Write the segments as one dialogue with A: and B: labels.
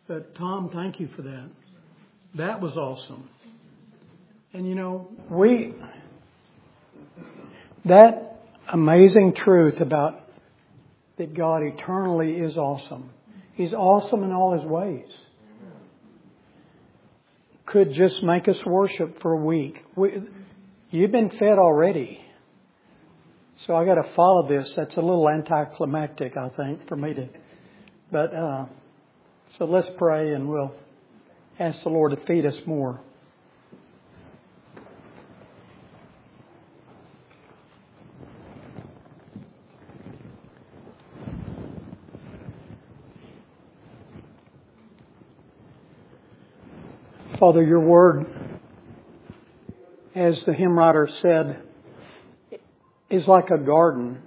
A: But Tom, thank you for that. That was awesome. And you know, that amazing truth about that God eternally is awesome. He's awesome in all His ways. Could just make us worship for a week. You've been fed already. So I got to follow this. That's a little anticlimactic, I think, for me to. But so let's pray and we'll ask the Lord to feed us more. Father, your word, as the hymn writer said, is like a garden.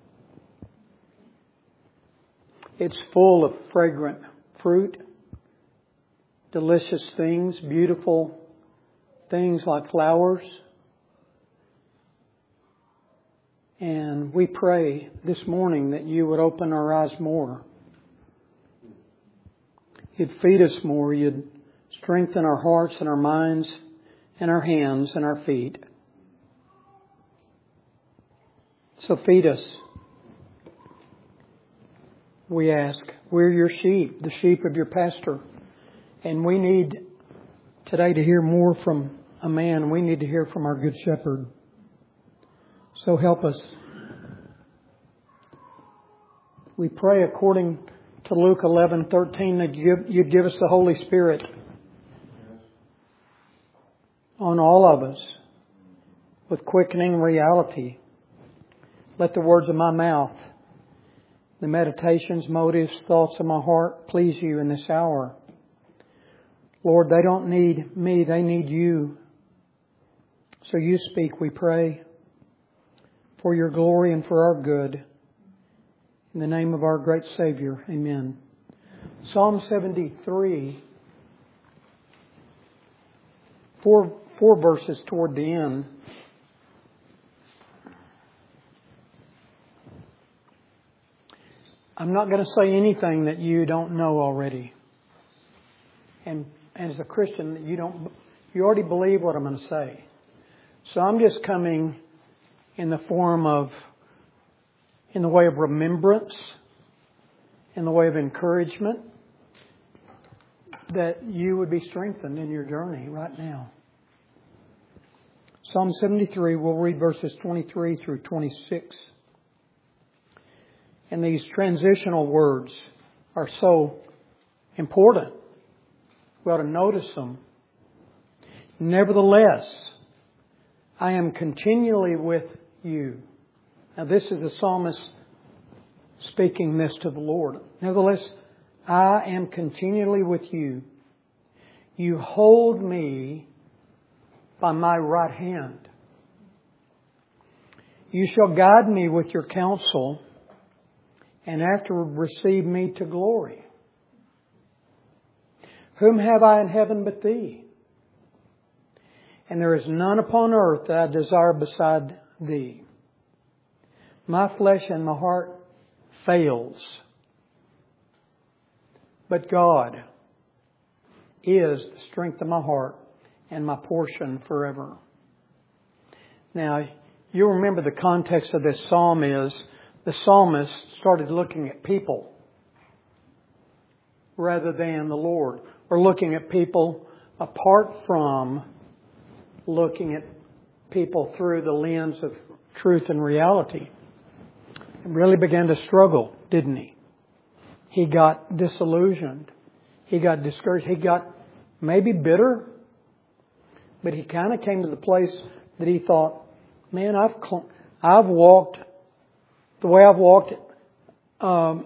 A: It's full of fragrant fruit, delicious things, beautiful things like flowers. And we pray this morning that you would open our eyes more. You'd feed us more. You'd strengthen our hearts and our minds and our hands and our feet. So feed us. We ask. We're your sheep, the sheep of your pastor. And we need today to hear more from a man. We need to hear from our good shepherd. So help us. We pray according to Luke 11:13 that you'd give us the Holy Spirit on all of us with quickening reality. Let the words of my mouth, the meditations, motives, thoughts of my heart please you in this hour. Lord, they don't need me, they need you. So you speak, we pray, for your glory and for our good. In the name of our great Savior, amen. Psalm 73, four verses toward the end. I'm not going to say anything that you don't know already. And as a Christian, you already believe what I'm going to say. So I'm just coming in the way of remembrance, in the way of encouragement, that you would be strengthened in your journey right now. Psalm 73, we'll read verses 23 through 26. And these transitional words are so important. We ought to notice them. Nevertheless, I am continually with you. Now this is the psalmist speaking this to the Lord. Nevertheless, I am continually with you. You hold me by my right hand. You shall guide me with your counsel, and afterward receive me to glory. Whom have I in heaven but thee? And there is none upon earth that I desire beside thee. My flesh and my heart fails, but God is the strength of my heart and my portion forever. Now, you remember the context of this psalm is the psalmist started looking at people rather than the Lord, or looking at people apart from looking at people through the lens of truth and reality. He really began to struggle, didn't he? He got disillusioned. He got discouraged. He got maybe bitter. But he kind of came to the place that he thought, man, I've walked the way I've walked, and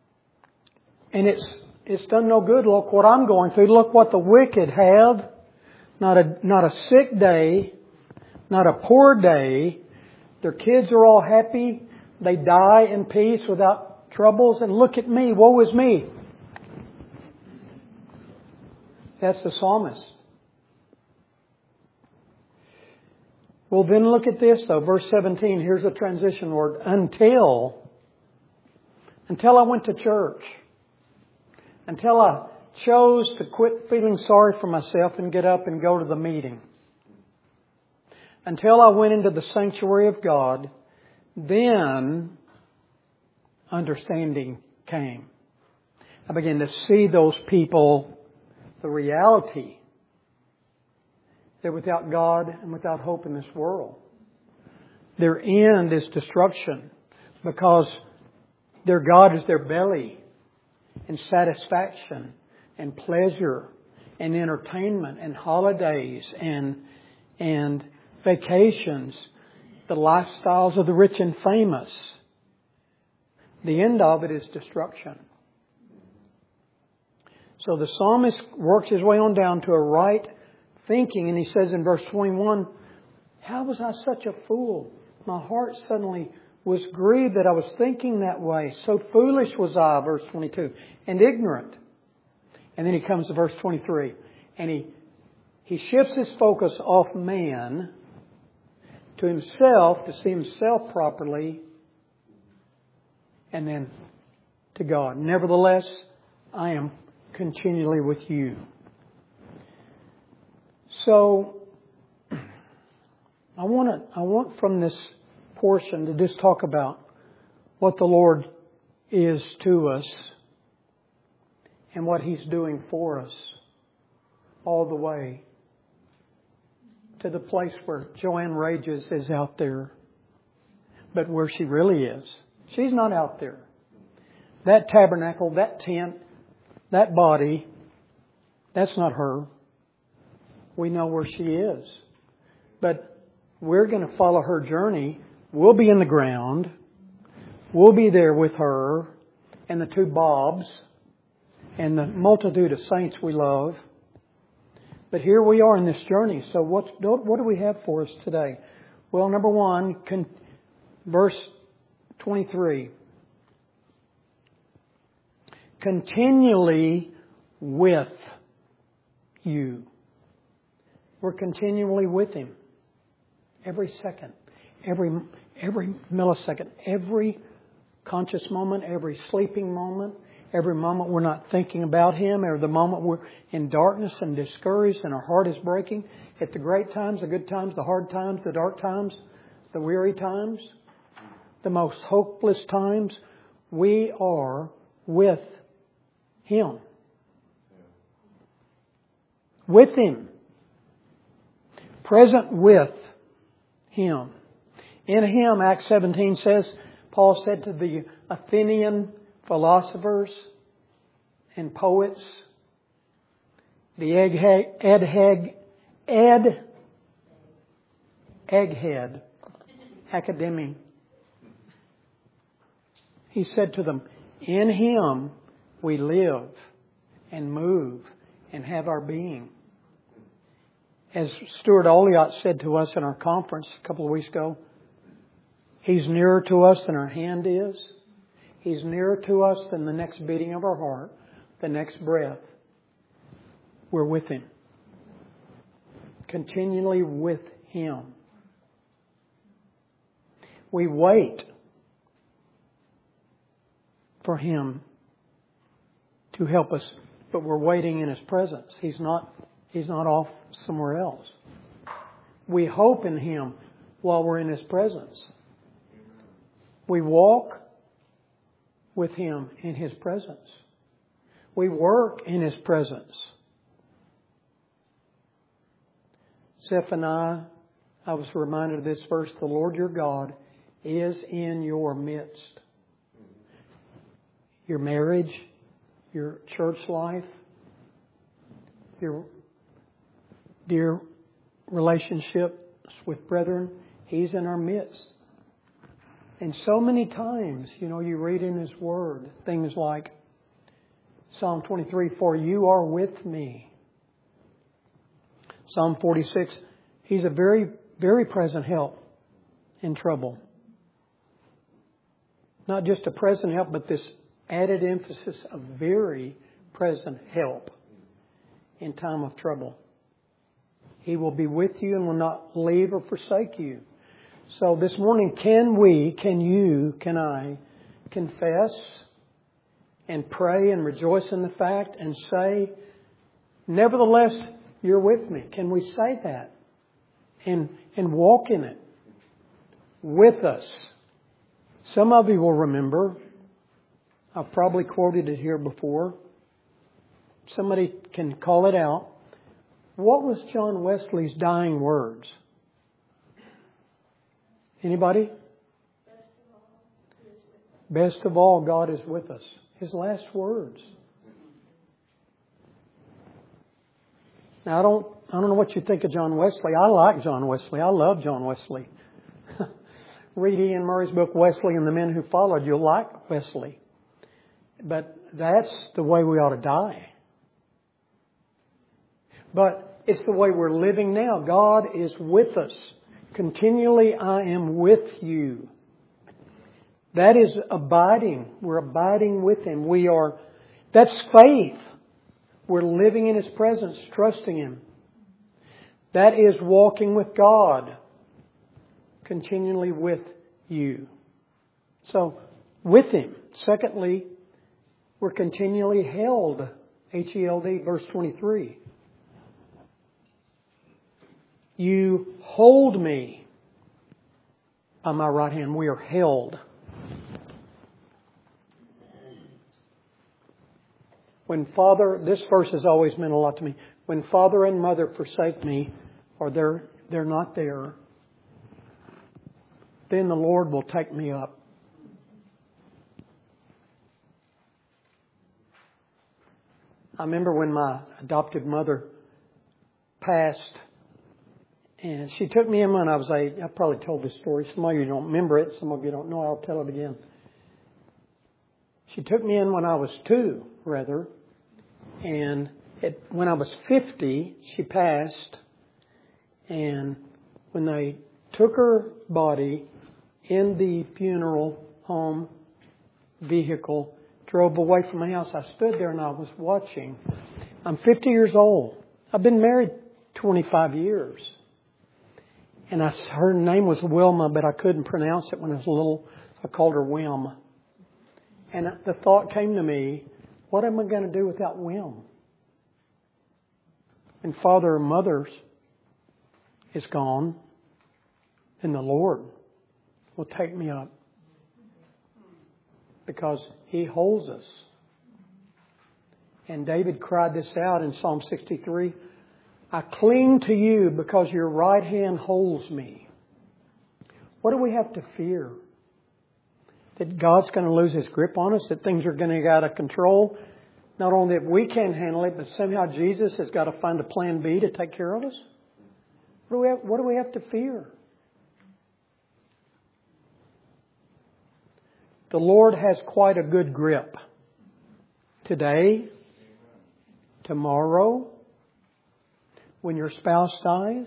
A: it's done no good. Look what I'm going through. Look what the wicked have. Not a sick day, not a poor day. Their kids are all happy. They die in peace without troubles. And look at me. Woe is me. That's the psalmist. Well, then look at this though. Verse 17, here's a transition word. Until I went to church. Until I chose to quit feeling sorry for myself and get up and go to the meeting. Until I went into the sanctuary of God, then understanding came. I began to see those people, the reality. They're without God and without hope in this world. Their end is destruction because their God is their belly and satisfaction and pleasure and entertainment and holidays and vacations, the lifestyles of the rich and famous. The end of it is destruction. So the psalmist works his way on down to a right thinking, and he says in verse 21, how was I such a fool? My heart suddenly was grieved that I was thinking that way. So foolish was I, verse 22, and ignorant. And then he comes to verse 23, and he shifts his focus off man to himself, to see himself properly, and then to God. Nevertheless, I am continually with you. So, I want from this portion to just talk about what the Lord is to us and what He's doing for us all the way to the place where Joanne Rages is out there, but where she really is. She's not out there. That tabernacle, that tent, that body, that's not her. We know where she is. But we're going to follow her journey. We'll be in the ground. We'll be there with her and the two Bobs and the multitude of saints we love. But here we are in this journey. So what do we have for us today? Well, number one, verse 23. Continually with you. We're continually with Him. Every second, every millisecond, every conscious moment, every sleeping moment, every moment we're not thinking about Him, or the moment we're in darkness and discouraged and our heart is breaking, at the great times, the good times, the hard times, the dark times, the weary times, the most hopeless times, we are with Him. With Him. Present with Him. In Him, Acts 17 says, Paul said to the Athenian philosophers and poets, the egghead academy. He said to them, in Him we live and move and have our being. As Stuart Oliot said to us in our conference a couple of weeks ago, He's nearer to us than our hand is. He's nearer to us than the next beating of our heart, the next breath. We're with Him. Continually with Him. We wait for Him to help us, but we're waiting in His presence. He's not off somewhere else. We hope in Him while we're in His presence. We walk with Him in His presence. We work in His presence. Zephaniah, I was reminded of this verse, the Lord your God is in your midst. Your marriage, your church life, your dear relationships with brethren, He's in our midst. And so many times, you read in His Word things like Psalm 23, for you are with me. Psalm 46, He's a very, very present help in trouble. Not just a present help, but this added emphasis of very present help in time of trouble. He will be with you and will not leave or forsake you. So this morning, can I confess and pray and rejoice in the fact and say, nevertheless, you're with me? Can we say that and walk in it with us? Some of you will remember, I've probably quoted it here before. Somebody can call it out. What was John Wesley's dying words? Anybody? Best of all, God is with us. His last words. Now, I don't know what you think of John Wesley. I like John Wesley. I love John Wesley. Read Ian Murray's book, Wesley and the Men Who Followed. You'll like Wesley. But that's the way we ought to die. But it's the way we're living now. God is with us. Continually, I am with you. That is abiding. We're abiding with Him. That's faith. We're living in His presence, trusting Him. That is walking with God. Continually with you. So, with Him. Secondly, we're continually held. H-E-L-D, verse 23. You hold me by my right hand. We are held. This verse has always meant a lot to me. When father and mother forsake me, or they're not there, then the Lord will take me up. I remember when my adopted mother passed, and she took me in when I was 8. I probably told this story. Some of you don't remember it. Some of you don't know. I'll tell it again. She took me in when I was 2, rather. And when I was 50, she passed. And when they took her body in the funeral home vehicle, drove away from my house, I stood there and I was watching. I'm 50 years old. I've been married 25 years. And her name was Wilma, but I couldn't pronounce it when I was little. I called her Wim. And the thought came to me, what am I going to do without Wim? And father and mother's is gone. And the Lord will take me up. Because He holds us. And David cried this out in Psalm 63. I cling to you because your right hand holds me. What do we have to fear? That God's going to lose His grip on us? That things are going to get out of control? Not only that we can't handle it, but somehow Jesus has got to find a plan B to take care of us? What do we have to fear? The Lord has quite a good grip. Today, tomorrow, when your spouse dies,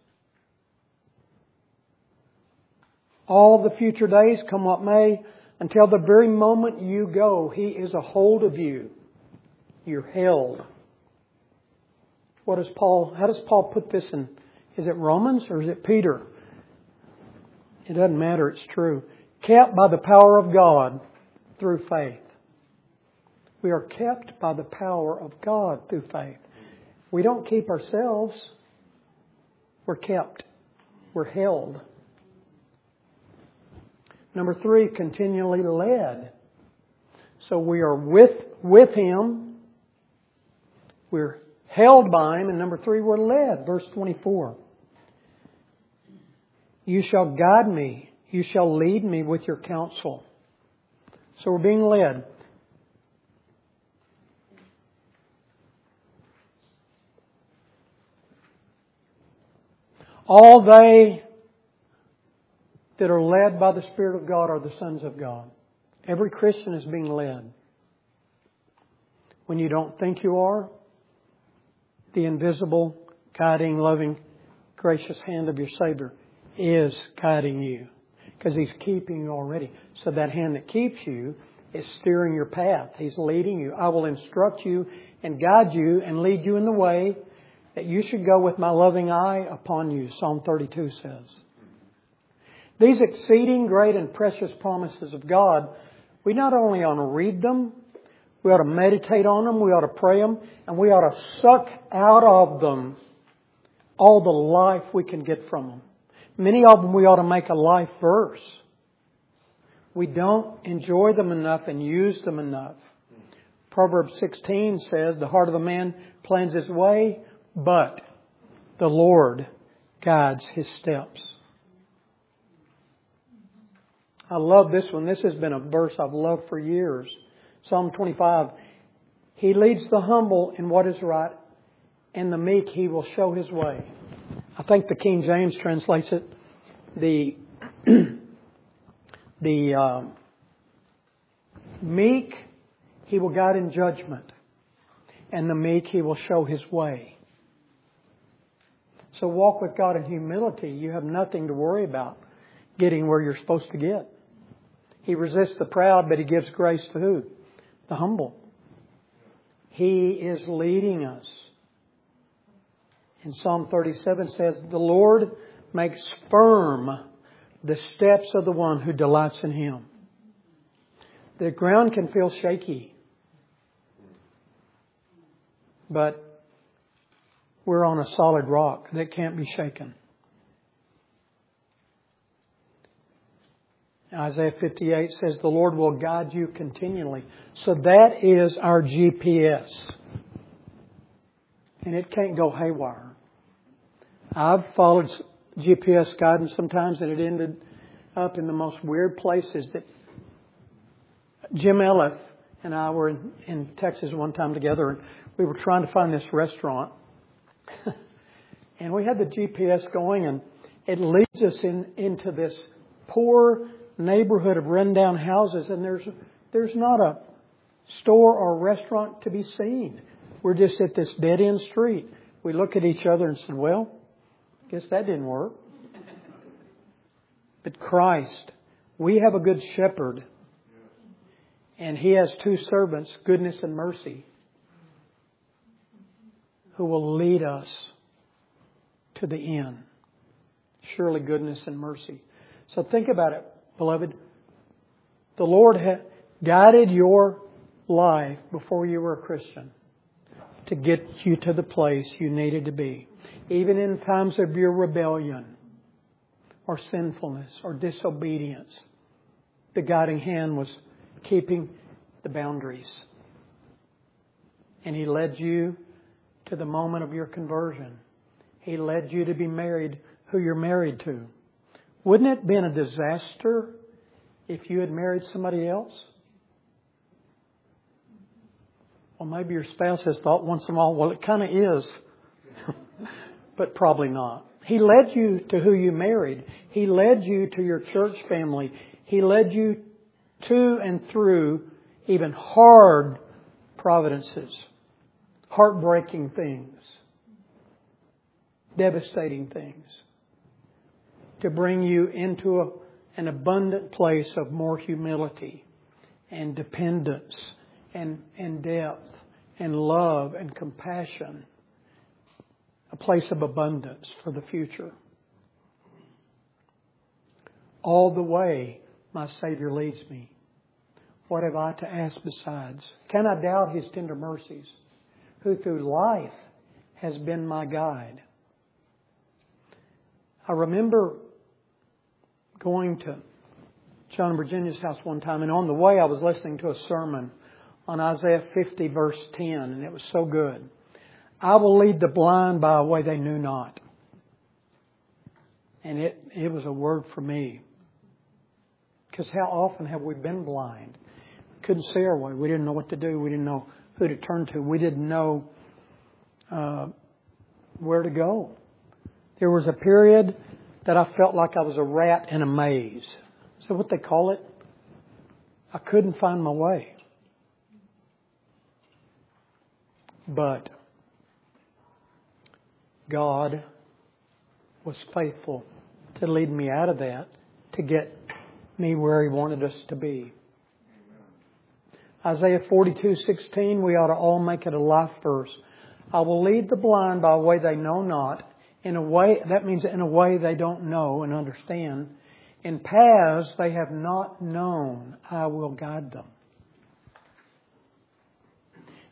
A: all the future days, come what may, until the very moment you go, He is a hold of you. You're held. How does Paul put this in? Is it Romans or is it Peter? It doesn't matter, it's true. Kept by the power of God through faith. We are kept by the power of God through faith. We don't keep ourselves. We're kept. We're held. Number 3, continually led. So we are with Him. We're held by Him. And number 3, we're led. Verse 24. You shall guide me. You shall lead me with your counsel. So we're being led. All they that are led by the Spirit of God are the sons of God. Every Christian is being led. When you don't think you are, the invisible, guiding, loving, gracious hand of your Savior is guiding you. Because He's keeping you already. So that hand that keeps you is steering your path. He's leading you. I will instruct you and guide you and lead you in the way that you should go with my loving eye upon you, Psalm 32 says. These exceeding great and precious promises of God, we not only ought to read them, We ought to meditate on them. We ought to pray them. And we ought to suck out of them all the life we can get from them. Many of them we ought to make a life verse. We don't enjoy them enough and use them enough. Proverbs 16 says, the heart of the man plans his way, but the Lord guides his steps. I love this one. This has been a verse I've loved for years. Psalm 25. He leads the humble in what is right, and the meek He will show His way. I think the King James translates it, the meek He will guide in judgment, and the meek He will show His way. So walk with God in humility. You have nothing to worry about getting where you're supposed to get. He resists the proud, but He gives grace to who? The humble. He is leading us. And Psalm 37 says, the Lord makes firm the steps of the one who delights in Him. The ground can feel shaky, but we're on a solid rock that can't be shaken. Isaiah 58 says the Lord will guide you continually. So that is our GPS. And it can't go haywire. I've followed GPS guidance sometimes and it ended up in the most weird places. That Jim Elliff and I were in Texas one time together and we were trying to find this restaurant. And we had the GPS going and it leads us into this poor neighborhood of run-down houses, and there's not a store or restaurant to be seen. We're just at this dead-end street. We look at each other and said, well, guess that didn't work. But Christ, we have a good shepherd, and He has two servants, goodness and mercy, who will lead us to the end. Surely goodness and mercy. So think about it. Beloved, the Lord had guided your life before you were a Christian to get you to the place you needed to be. Even in times of your rebellion or sinfulness or disobedience, the guiding hand was keeping the boundaries. And He led you to the moment of your conversion. He led you to be married who you're married to. Wouldn't it have been a disaster if you had married somebody else? Well, maybe your spouse has thought once in a while, well, it kind of is. But probably not. He led you to who you married. He led you to your church family. He led you to and through even hard providences, heartbreaking things, devastating things, to bring you into an abundant place of more humility and dependence and depth and love and compassion. A place of abundance for the future. All the way my Savior leads me. What have I to ask besides? Can I doubt His tender mercies, who through life has been my guide? I remember going to John and Virginia's house one time, and on the way I was listening to a sermon on Isaiah 50 verse 10, and it was so good. I will lead the blind by a way they knew not. And it was a word for me. Because how often have we been blind? Couldn't see our way. We didn't know what to do. We didn't know who to turn to. We didn't know where to go. There was a period that I felt like I was a rat in a maze. Is that what they call it? I couldn't find my way. But God was faithful to lead me out of that, to get me where He wanted us to be. Isaiah 42:16, we ought to all make it a life verse. I will lead the blind by a way they know not. In a way, that means in a way they don't know and understand. In paths they have not known, I will guide them.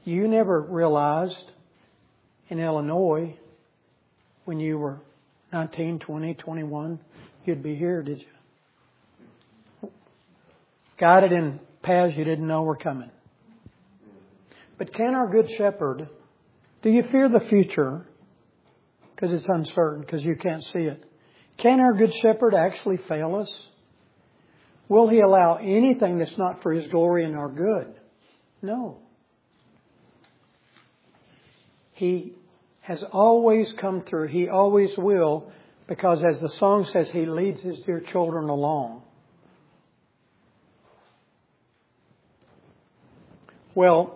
A: You never realized in Illinois when you were 19, 20, 21, you'd be here, did you? Guided in paths you didn't know were coming. But can our Good Shepherd, do you fear the future? Because it's uncertain, because you can't see it. Can our Good Shepherd actually fail us? Will He allow anything that's not for His glory and our good? No. He has always come through. He always will, because as the song says, He leads His dear children along. Well,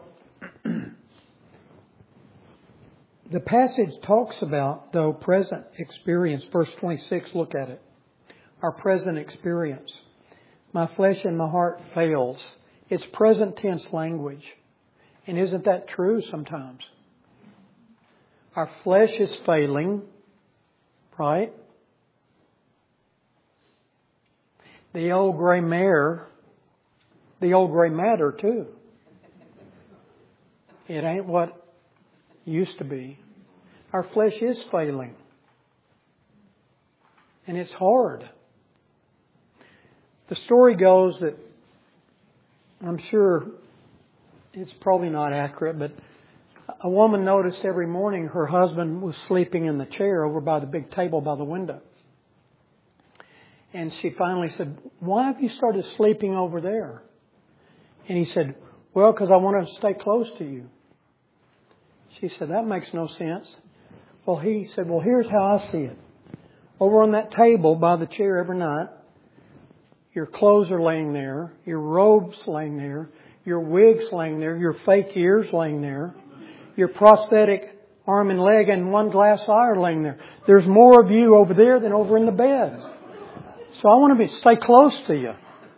A: the passage talks about, though, present experience. Verse 26, look at it. Our present experience. My flesh and my heart fails. It's present tense language. And isn't that true sometimes? Our flesh is failing, right? The old gray matter too. It ain't what used to be. Our flesh is failing. And it's hard. The story goes that, I'm sure it's probably not accurate, but a woman noticed every morning her husband was sleeping in the chair over by the big table by the window. And she finally said, "Why have you started sleeping over there?" And he said, "Well, because I want to stay close to you." She said, "That makes no sense." Well, he said, "Well, here's how I see it. Over on that table by the chair every night, your clothes are laying there, your robes laying there, your wigs laying there, your fake ears laying there, your prosthetic arm and leg and one glass eye are laying there. There's more of you over there than over in the bed. So I want to stay close to you."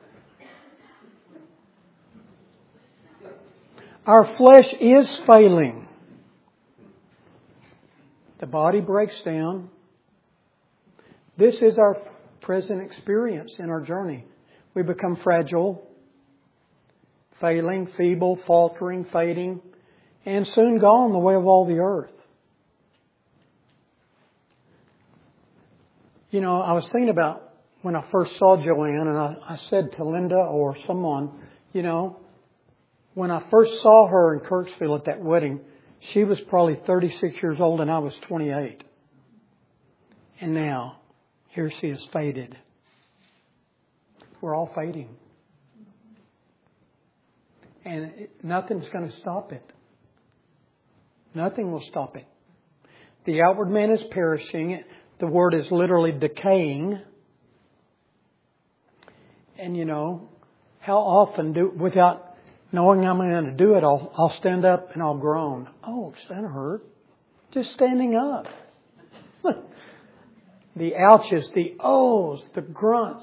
A: Our flesh is failing. The body breaks down. This is our present experience in our journey. We become fragile, failing, feeble, faltering, fading, and soon gone the way of all the earth. You know, I was thinking about when I first saw Joanne, and I said to Linda or someone, you know, when I first saw her in Kirksville at that wedding, she was probably 36 years old and I was 28. And now, here she is faded. We're all fading. And nothing's going to stop it. Nothing will stop it. The outward man is perishing. The word is literally decaying. And you know, how often without knowing I'm going to do it, I'll stand up and I'll groan. "Oh, that hurt." Just standing up. The ouches, the ohs, the grunts.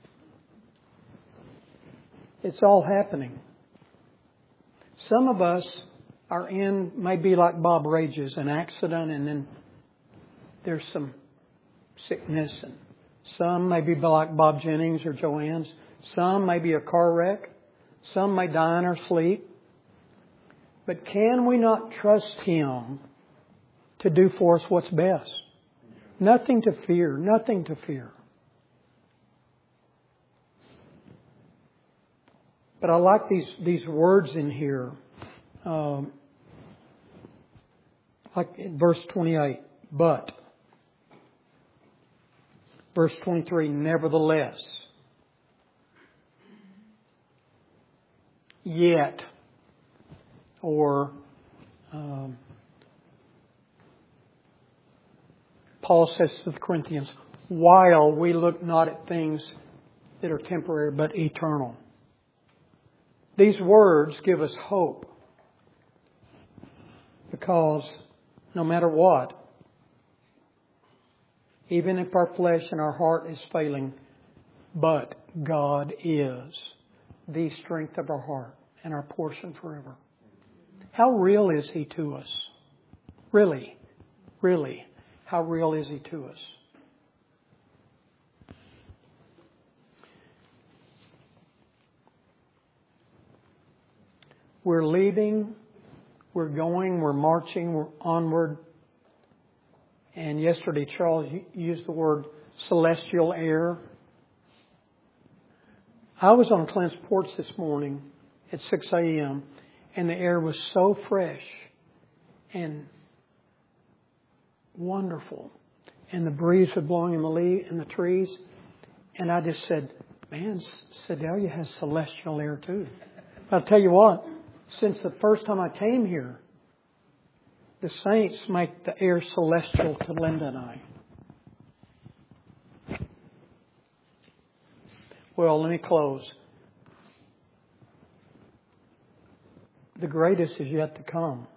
A: It's all happening. Some of us are in, maybe like Bob Rages, an accident, and then there's some sickness. And some may be like Bob Jennings or Joanne's. Some may be a car wreck. Some may die in our sleep. But can we not trust Him to do for us what's best? Nothing to fear. Nothing to fear. But I like these words in here. Like in verse 28, but. Verse 23, nevertheless. Yet. Or Paul says to the Corinthians, while we look not at things that are temporary but eternal. These words give us hope. Because no matter what, even if our flesh and our heart is failing, but God is the strength of our heart and our portion forever. How real is He to us? Really, really, how real is He to us? We're leaving We're going, we're marching, we're onward. And yesterday, Charles used the word celestial air. I was on Clint's porch this morning at 6 a.m. and the air was so fresh and wonderful. And the breeze was blowing in the trees. And I just said, man, Sedalia has celestial air too. I'll tell you what, since the first time I came here, the saints make the air celestial to Linda and I. Well, let me close. The greatest is yet to come.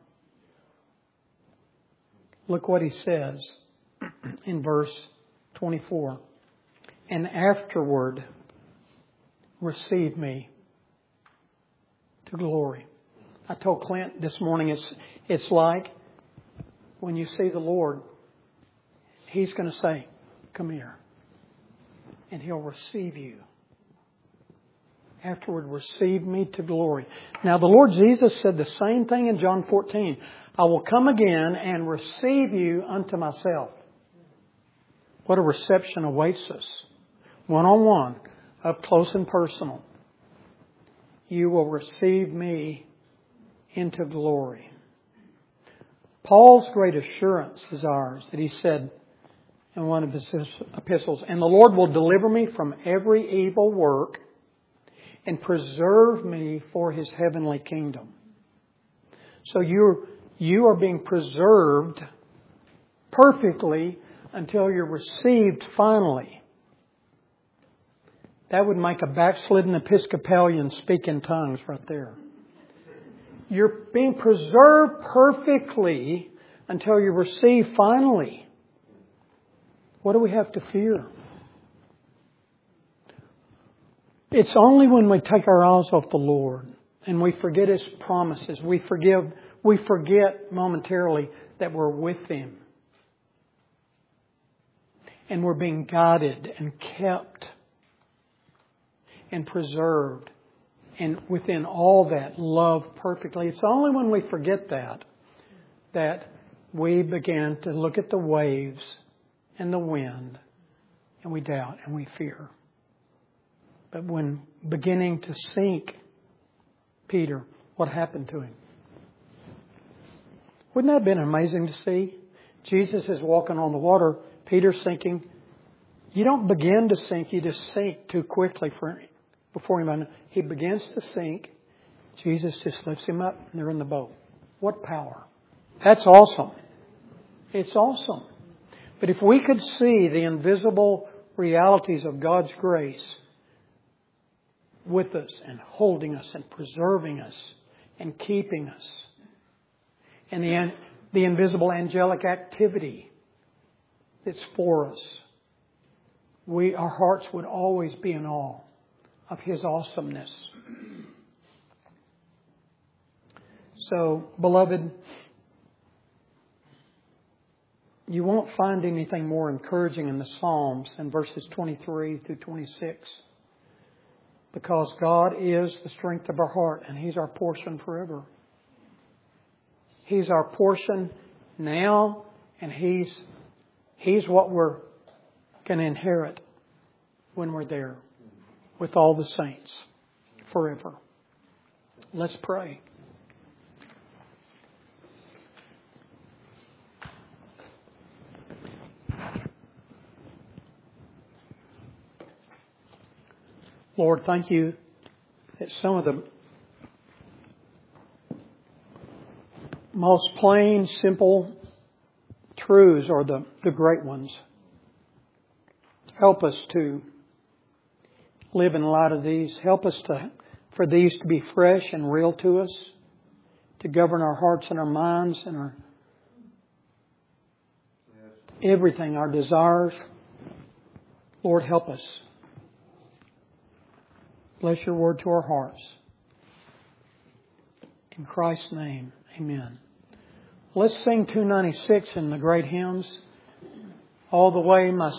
A: Look what he says in verse 24. And afterward, receive me to glory. I told Clint this morning it's like when you see the Lord, He's going to say, come here. And He'll receive you. Afterward, receive me to glory. Now, the Lord Jesus said the same thing in John 14. I will come again and receive you unto myself. What a reception awaits us. One-on-one, up close and personal. You will receive me into glory. Paul's great assurance is ours that he said in one of his epistles, and the Lord will deliver me from every evil work and preserve me for His heavenly kingdom. So you are being preserved perfectly until you're received finally. That would make a backslidden Episcopalian speak in tongues right there. You're being preserved perfectly until you receive finally. What do we have to fear? It's only when we take our eyes off the Lord and we forget His promises, we forget momentarily that we're with Him. And we're being guided and kept and preserved and within all that loved perfectly. It's only when we forget that we begin to look at the waves and the wind and we doubt and we fear. But when beginning to sink, Peter, what happened to him? Wouldn't that have been amazing to see? Jesus is walking on the water, Peter's sinking. You don't begin to sink, you just sink too quickly before him. He begins to sink. Jesus just lifts him up and they're in the boat. What power. That's awesome. It's awesome. But if we could see the invisible realities of God's grace with us and holding us and preserving us and keeping us, and the invisible angelic activity that's for us, our hearts would always be in awe of His awesomeness. So, beloved, you won't find anything more encouraging in the Psalms than verses 23 through 26. Because God is the strength of our heart and He's our portion forever. He's our portion now and He's what we're going to inherit when we're there with all the saints forever. Let's pray. Lord, thank You that some of the most plain, simple truths are the great ones. Help us to live in light of these. Help us for these to be fresh and real to us, to govern our hearts and our minds and our everything, our desires. Lord, help us. Bless Your word to our hearts. In Christ's name, amen. Let's sing 296 in the great hymns. All the way, my